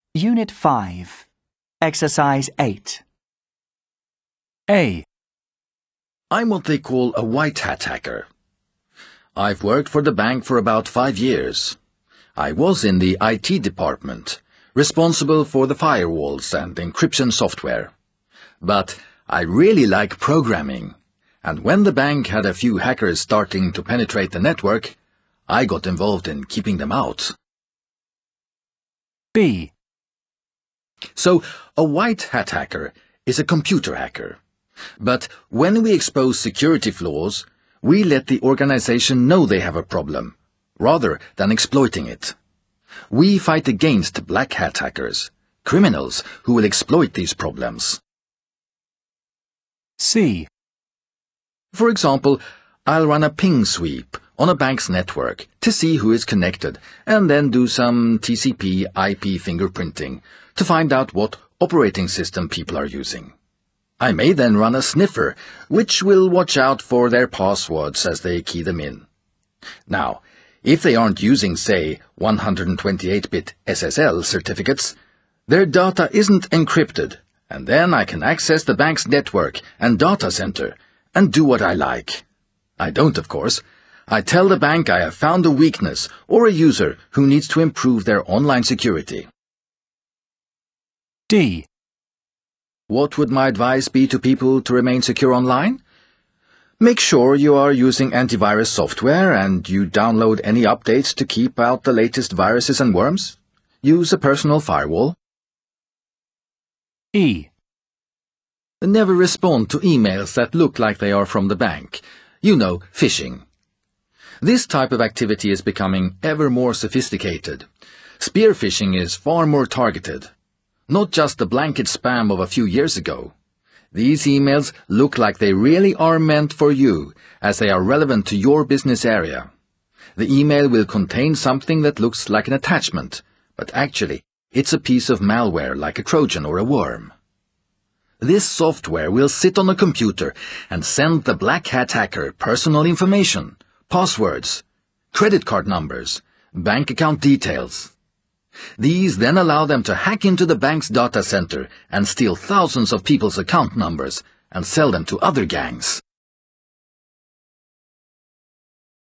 Unit 5, Exercise 8. A. I'm what they call a white hat hacker. I've worked for the bank for about 5 years. I was in the IT department, responsible for the firewalls and encryption software. But I really like programming, and when the bank had a few hackers starting to penetrate the network, I got involved in keeping them out. B. So, a white hat hacker is a computer hacker. But when we expose security flaws, we let the organization know they have a problem, rather than exploiting it. We fight against black hat hackers, criminals who will exploit these problems. C. For example, I'll run a ping sweep on a bank's network to see who is connected, and then do some TCP/IP fingerprinting to find out what operating system people are using. I may then run a sniffer, which will watch out for their passwords as they key them in. Now, if they aren't using, say, 128-bit SSL certificates, their data isn't encrypted, and then I can access the bank's network and data center and do what I like. I don't, of course. I tell the bank I have found a weakness or a user who needs to improve their online security. D. What would my advice be to people to remain secure online? Make sure you are using antivirus software and you download any updates to keep out the latest viruses and worms. Use a personal firewall. E. Never respond to emails that look like they are from the bank. You know, phishing. This type of activity is becoming ever more sophisticated. Spear phishing is far more targeted. Not just the blanket spam of a few years ago. These emails look like they really are meant for you, as they are relevant to your business area. The email will contain something that looks like an attachment, but actually, it's a piece of malware like a Trojan or a worm. This software will sit on a computer and send the black hat hacker personal information, passwords, credit card numbers, bank account details. These then allow them to hack into the bank's data center and steal thousands of people's account numbers and sell them to other gangs.